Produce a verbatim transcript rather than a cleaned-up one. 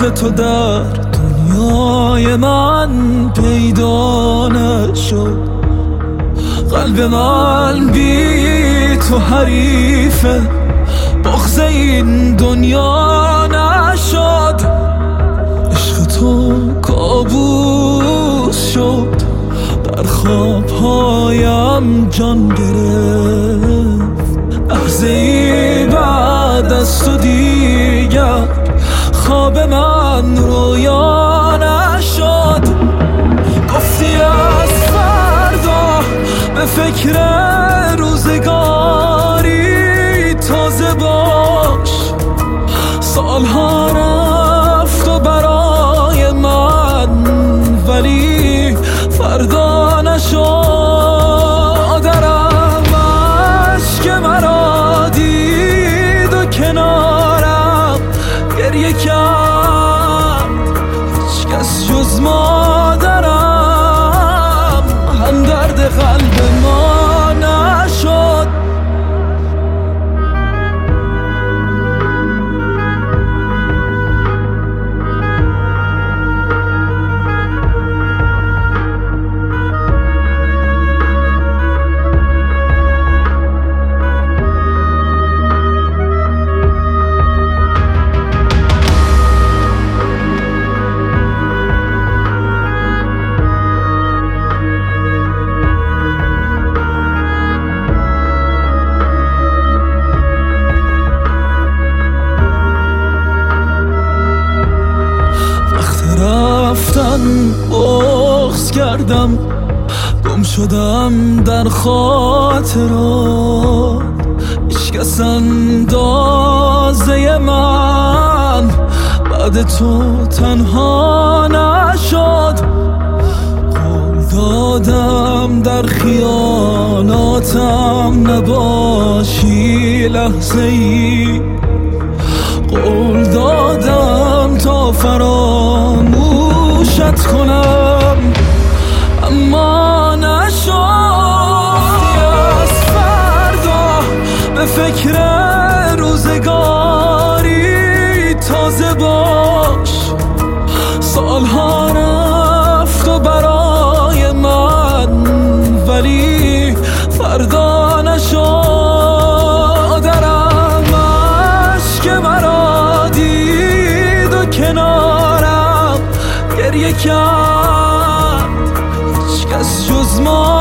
مثل تو در دنیای من پیدا نشد. قلب من بی تو حریفه، بغض این دنیا نشد. عشق تو کابوس شد، در خوابهایم جان گرفت. لحظه ای بعد از تو دیگر خواب من رویا نشد. گفتی از فردا به فکر روزگاری تازه باش. سالها رفت و برای من، ولی فردا نشد. درم عشق مرا دید و کنارم گریه کرد. هیچ کس جز مادرم همدرد قلب ما نشد. رفتن بغض کردم، گم شدم در خاطرات. هیچکس اندازه من بعد تو تنها نشد. قول دادم در خیالاتم نباشی لحظه ای. قول دادم تا فراموشت کنم، اما نشد. از فردا به فکر روزگاری تازه باش. سالها رفت و برای من، ولی فردا نشد. درم عشق مرا دید و کنارم گریه کرد. هیچ کس جز ما